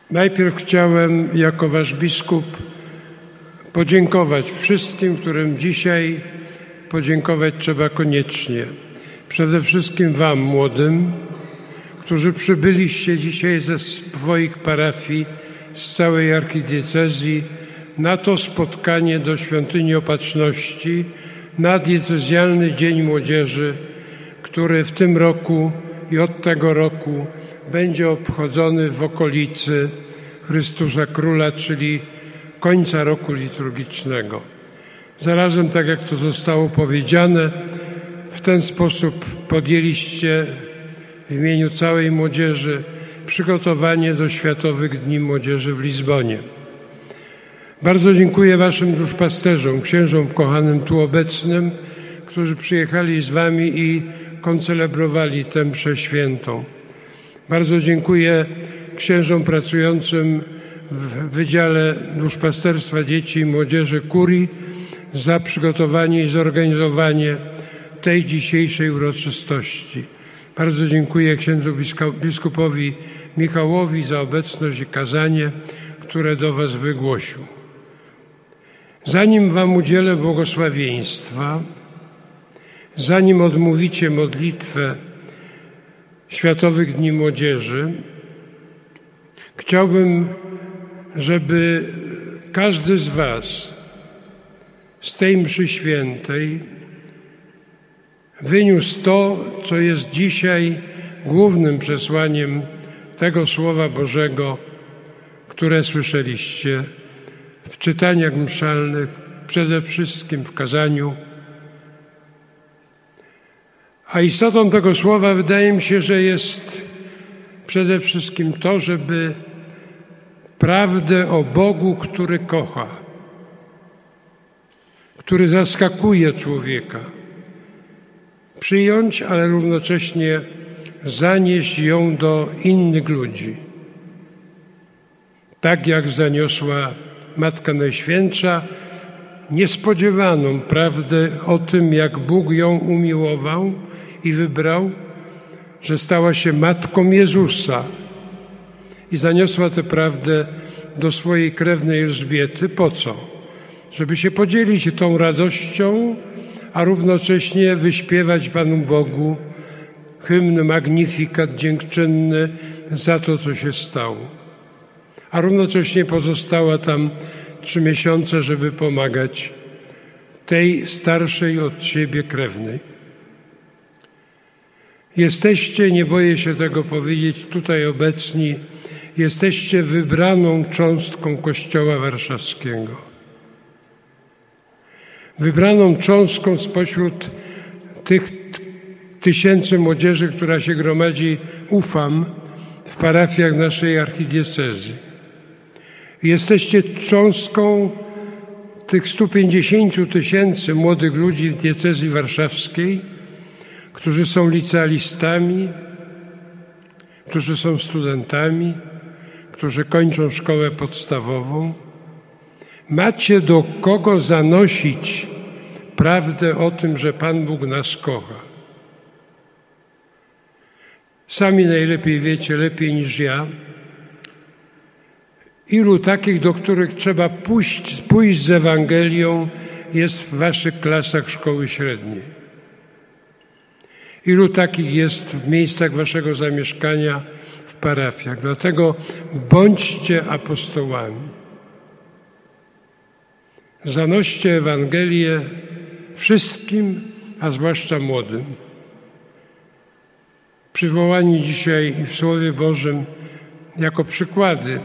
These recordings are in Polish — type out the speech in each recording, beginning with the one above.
Najpierw chciałem jako wasz biskup podziękować wszystkim, którym dzisiaj podziękować trzeba koniecznie. Przede wszystkim wam, młodym, którzy przybyliście dzisiaj ze swoich parafii, z całej archidiecezji na to spotkanie do Świątyni Opatrzności, na diecezjalny Dzień Młodzieży, który w tym roku i od tego roku będzie obchodzony w okolicy Chrystusa Króla, czyli końca roku liturgicznego. Zarazem, tak jak to zostało powiedziane, w ten sposób podjęliście w imieniu całej młodzieży przygotowanie do Światowych Dni Młodzieży w Lizbonie. Bardzo dziękuję waszym duszpasterzom, księżom kochanym tu obecnym, którzy przyjechali z wami i koncelebrowali tę mszę świętą. Bardzo dziękuję księżom pracującym w Wydziale Duszpasterstwa Dzieci i Młodzieży Kurii za przygotowanie i zorganizowanie tej dzisiejszej uroczystości. Bardzo dziękuję księdzu biskupowi Michałowi za obecność i kazanie, które do was wygłosił. Zanim wam udzielę błogosławieństwa, zanim odmówicie modlitwę Światowych Dni Młodzieży, chciałbym, żeby każdy z was z tej mszy świętej wyniósł to, co jest dzisiaj głównym przesłaniem tego Słowa Bożego, które słyszeliście w czytaniach mszalnych, przede wszystkim w kazaniu. A istotą tego słowa wydaje mi się, że jest przede wszystkim to, żeby prawdę o Bogu, który kocha, który zaskakuje człowieka, przyjąć, ale równocześnie zanieść ją do innych ludzi. Tak jak zaniosła Matka Najświętsza niespodziewaną prawdę o tym, jak Bóg ją umiłował i wybrał, że stała się matką Jezusa i zaniosła tę prawdę do swojej krewnej Elżbiety. Po co? Żeby się podzielić tą radością, a równocześnie wyśpiewać Panu Bogu hymn Magnificat dziękczynny za to, co się stało. A równocześnie pozostała tam 3 miesiące, żeby pomagać tej starszej od siebie krewnej. Jesteście, nie boję się tego powiedzieć, tutaj obecni, jesteście wybraną cząstką Kościoła Warszawskiego. Wybraną cząstką spośród tych tysięcy młodzieży, która się gromadzi, ufam, w parafiach naszej archidiecezji. Jesteście cząstką tych 150 000 młodych ludzi w diecezji warszawskiej, którzy są licealistami, którzy są studentami, którzy kończą szkołę podstawową. Macie do kogo zanosić prawdę o tym, że Pan Bóg nas kocha. Sami najlepiej wiecie, lepiej niż ja, ilu takich, do których trzeba pójść z Ewangelią, jest w waszych klasach szkoły średniej. Ilu takich jest w miejscach waszego zamieszkania, w parafiach. Dlatego bądźcie apostołami. Zanoście Ewangelię wszystkim, a zwłaszcza młodym. Przywołani dzisiaj w Słowie Bożym jako przykłady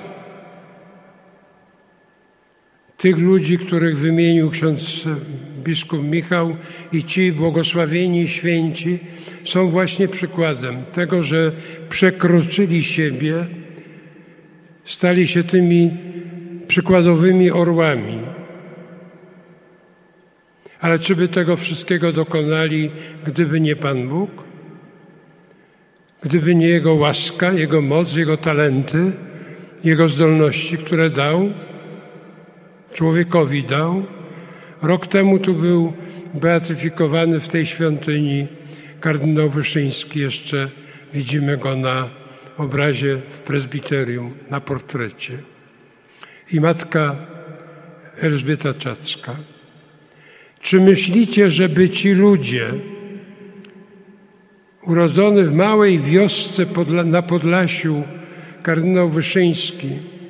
tych ludzi, których wymienił ksiądz biskup Michał, i ci błogosławieni święci są właśnie przykładem tego, że przekroczyli siebie, stali się tymi przykładowymi orłami. Ale czy by tego wszystkiego dokonali, gdyby nie Pan Bóg? Gdyby nie Jego łaska, Jego moc, Jego talenty, Jego zdolności, które dał? Człowiekowi dał. Rok temu tu był beatyfikowany w tej świątyni kardynał Wyszyński. Jeszcze widzimy go na obrazie w prezbiterium na portrecie. I matka Elżbieta Czacka. Czy myślicie, żeby ci ludzie urodzony w małej wiosce na Podlasiu kardynał Wyszyński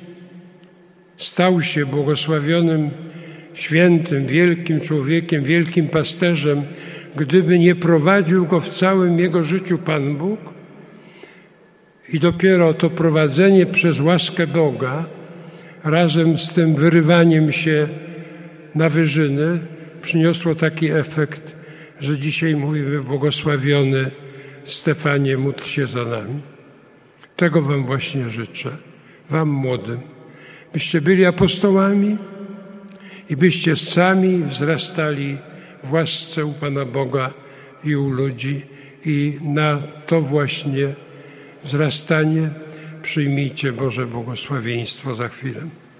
stał się błogosławionym świętym, wielkim człowiekiem, wielkim pasterzem, gdyby nie prowadził go w całym jego życiu Pan Bóg? I dopiero to prowadzenie przez łaskę Boga razem z tym wyrywaniem się na wyżyny przyniosło taki efekt, że dzisiaj mówimy: błogosławiony Stefanie, módl się za nami. Tego wam właśnie życzę, wam młodym, byście byli apostołami i byście sami wzrastali w łasce u Pana Boga i u ludzi, i na to właśnie wzrastanie przyjmijcie Boże błogosławieństwo za chwilę.